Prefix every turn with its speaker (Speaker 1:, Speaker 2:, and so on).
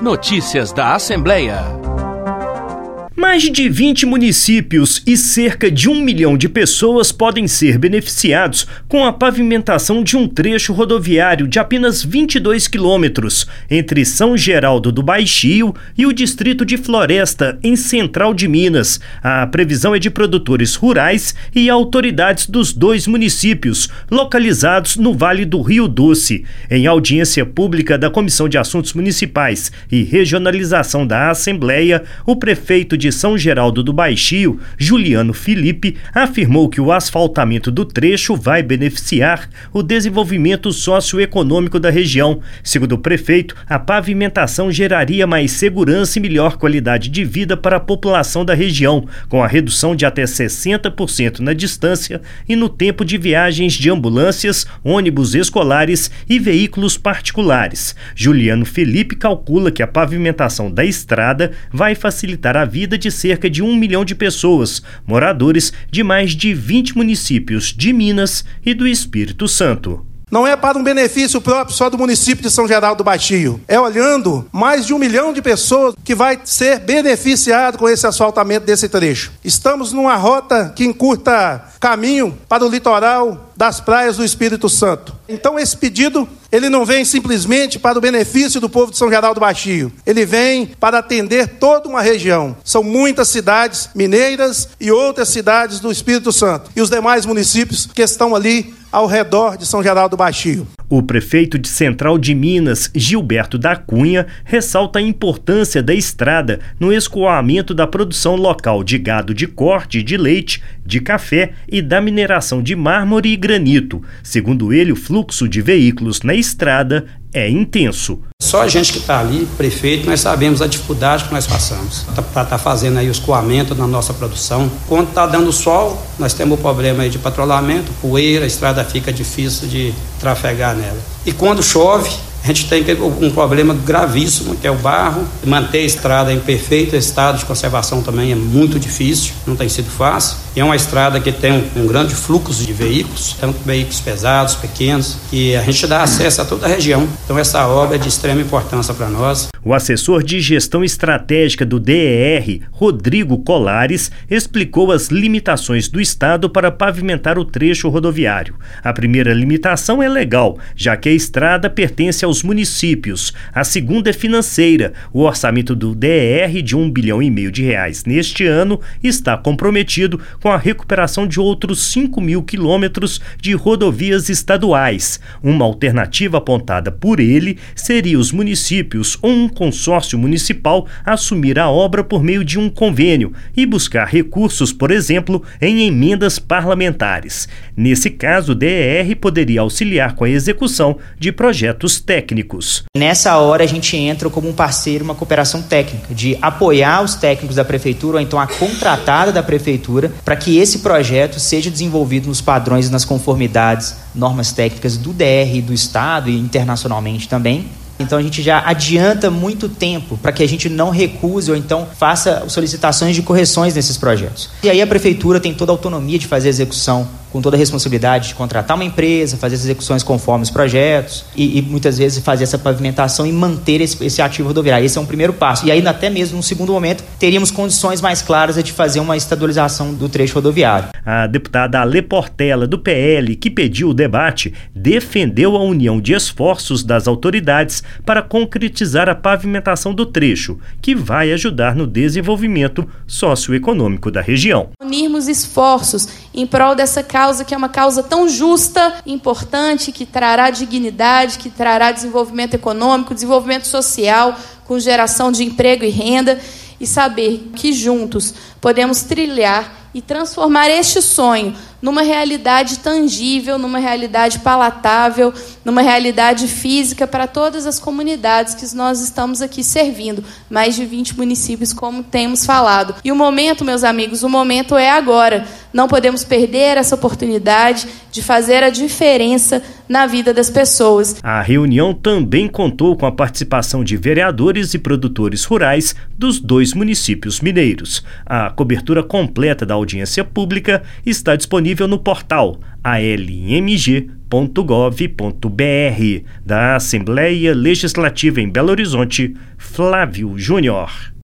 Speaker 1: Notícias da Assembleia.
Speaker 2: Mais de 20 municípios e cerca de 1 milhão de pessoas podem ser beneficiados com a pavimentação de um trecho rodoviário de apenas 22 quilômetros entre São Geraldo do Baixio e o distrito de Floresta, em Central de Minas. A previsão é de produtores rurais e autoridades dos dois municípios, localizados no Vale do Rio Doce. Em audiência pública da Comissão de Assuntos Municipais e Regionalização da Assembleia, o prefeito de São Geraldo do Baixio, Juliano Felipe, afirmou que o asfaltamento do trecho vai beneficiar o desenvolvimento socioeconômico da região. Segundo o prefeito, a pavimentação geraria mais segurança e melhor qualidade de vida para a população da região, com a redução de até 60% na distância e no tempo de viagens de ambulâncias, ônibus escolares e veículos particulares. Juliano Felipe calcula que a pavimentação da estrada vai facilitar a vida de cerca de 1 milhão de pessoas, moradores de mais de 20 municípios de Minas e do Espírito Santo.
Speaker 3: Não é para um benefício próprio só do município de São Geraldo do Baixio. É olhando mais de 1 milhão de pessoas que vai ser beneficiado com esse asfaltamento desse trecho. Estamos numa rota que encurta caminho para o litoral das praias do Espírito Santo. Então esse pedido, ele não vem simplesmente para o benefício do povo de São Geraldo do Baixio. Ele vem para atender toda uma região. São muitas cidades mineiras e outras cidades do Espírito Santo. E os demais municípios que estão ali ao redor de São Geraldo do Baixio.
Speaker 2: O prefeito de Central de Minas, Gilberto da Cunha, ressalta a importância da estrada no escoamento da produção local de gado de corte, de leite, de café e da mineração de mármore e granito. Segundo ele, o fluxo de veículos na estrada é intenso.
Speaker 4: Só a gente que está ali, prefeito, nós sabemos a dificuldade que nós passamos para estar fazendo aí o escoamento na nossa produção. Quando está dando sol, nós temos o problema aí de patrulhamento, poeira, a estrada fica difícil de trafegar nela. E quando chove, a gente tem um problema gravíssimo, que é o barro. Manter a estrada em perfeito estado de conservação também é muito difícil, não tem sido fácil. E é uma estrada que tem um grande fluxo de veículos, tanto veículos pesados, pequenos, que a gente dá acesso a toda a região. Então essa obra é de extrema importância para nós.
Speaker 2: O assessor de gestão estratégica do DER, Rodrigo Colares, explicou as limitações do Estado para pavimentar o trecho rodoviário. A primeira limitação é legal, já que a estrada pertence aos municípios. A segunda é financeira. O orçamento do DER de R$1,5 bilhão neste ano está comprometido com a recuperação de outros 5 mil quilômetros de rodovias estaduais. Uma alternativa apontada por ele seria os municípios ou um consórcio municipal assumir a obra por meio de um convênio e buscar recursos, por exemplo, em emendas parlamentares. Nesse caso, o DER poderia auxiliar com a execução de projetos técnicos.
Speaker 5: Nessa hora a gente entra como um parceiro, uma cooperação técnica, de apoiar os técnicos da prefeitura ou então a contratada da prefeitura para que esse projeto seja desenvolvido nos padrões e nas conformidades, normas técnicas do DR, do Estado e internacionalmente também. Então a gente já adianta muito tempo para que a gente não recuse ou então faça solicitações de correções nesses projetos. E aí a prefeitura tem toda a autonomia de fazer a execução, com toda a responsabilidade de contratar uma empresa, fazer as execuções conforme os projetos e muitas vezes fazer essa pavimentação e manter esse ativo rodoviário. Esse é um primeiro passo. E aí até mesmo no segundo momento teríamos condições mais claras de fazer uma estadualização do trecho rodoviário.
Speaker 2: A deputada Ale Portela, do PL, que pediu o debate, defendeu a união de esforços das autoridades para concretizar a pavimentação do trecho, que vai ajudar no desenvolvimento socioeconômico da região.
Speaker 6: Unirmos esforços em prol dessa causa, que é uma causa tão justa, importante, que trará dignidade, que trará desenvolvimento econômico, desenvolvimento social, com geração de emprego e renda, e saber que juntos podemos trilhar e transformar este sonho numa realidade tangível, numa realidade palatável, numa realidade física para todas as comunidades que nós estamos aqui servindo, mais de 20 municípios, como temos falado. E o momento, meus amigos, o momento é agora. Não podemos perder essa oportunidade de fazer a diferença na vida das pessoas.
Speaker 2: A reunião também contou com a participação de vereadores e produtores rurais dos dois municípios mineiros. A cobertura completa da audiência pública está disponível disponível no portal almg.gov.br. Da Assembleia Legislativa em Belo Horizonte, Flávio Júnior.